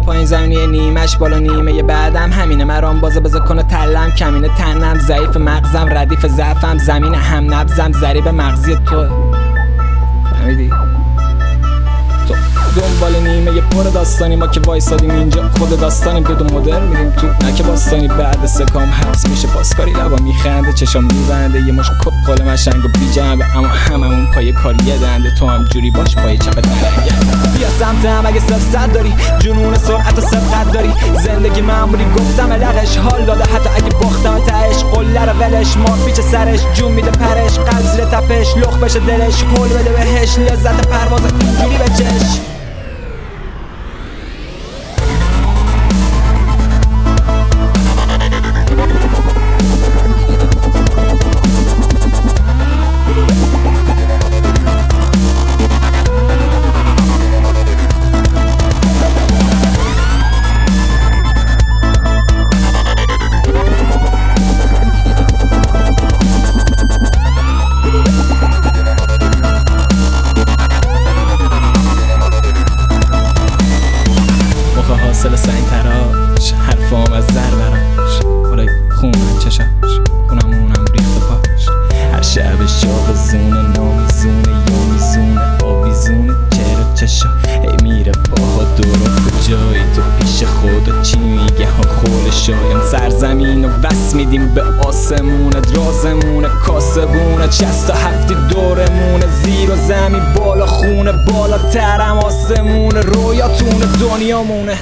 پایین زمینی نیمش بالا نیمه بعدم همینه مرام بازه بزا کنه تلم کمینه تنم ضعیف مغزم ردیف ضعفم زمین هم نبزم ضریب مغزی تو فهمیدی؟ تو دنبال نیمه پر داستانی ما که وایسادیم اینجا خود داستانیم بدون مدر میریم تو نه که باستانی بعد سکام حبس میشه پاسکاری لبا میخنده چشام میبنده یه مش کپ مشنگ و بی جنبه اما هممون پای کار یه دنده تو هم جوری باش پای چپ دنگه بیا سمتم اگه صد داری جنون سرعت و سبقت داری زندگی معمولی گفتم لغش حال داده حتی اگه باختم تهش قله رو ولش مار پیچ سرش جون میده پرش قلب زیر تپش لخ بشه دلش قول بده بهش لذت پرواز جوری بچش حاصل سنگ تراش حرفام از در براش حالا خون چشاش خونمونم ریخت پاش هر شبش جاغ زونه نامیزونه یا میزونه آویزونه چرا چشا ای میره باها دورا کجایی تو پیش خدا چی میگه ها خول شایم سرزمین و بس میدیم به آسمونه درازمونه کاسبونه 67 دورمونه زیر و زمین بالا خونه بالاترم آسمونه رویاتونه دنیامونه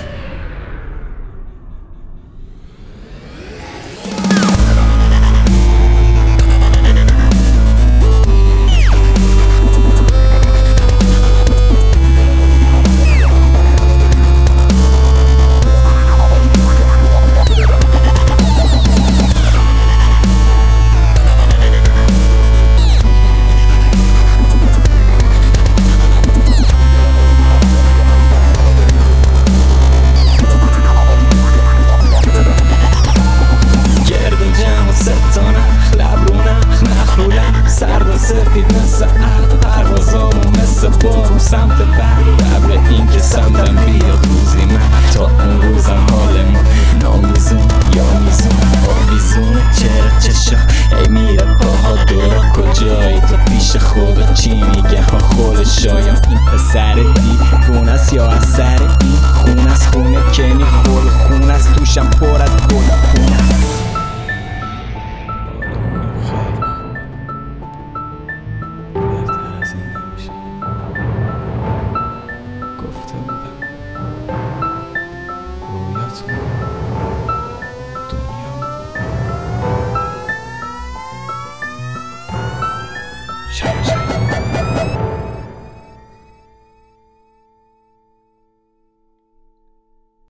سرد و سفید مثل عرد پروازامون مثل بارون سمت بر قبل این که سمتم بیاد روزی من تا اون روزم حالمون نامیزون یا میزون آویزونه چرا چشا ای میره پاها دورا کجایی تو پیش خدا چی میگه ها خول شایم این پسر دیوون است یا اثر این خون است خونه کنی خول خون است توشم پر از گل خون است گفته بودم رویاتون دنیا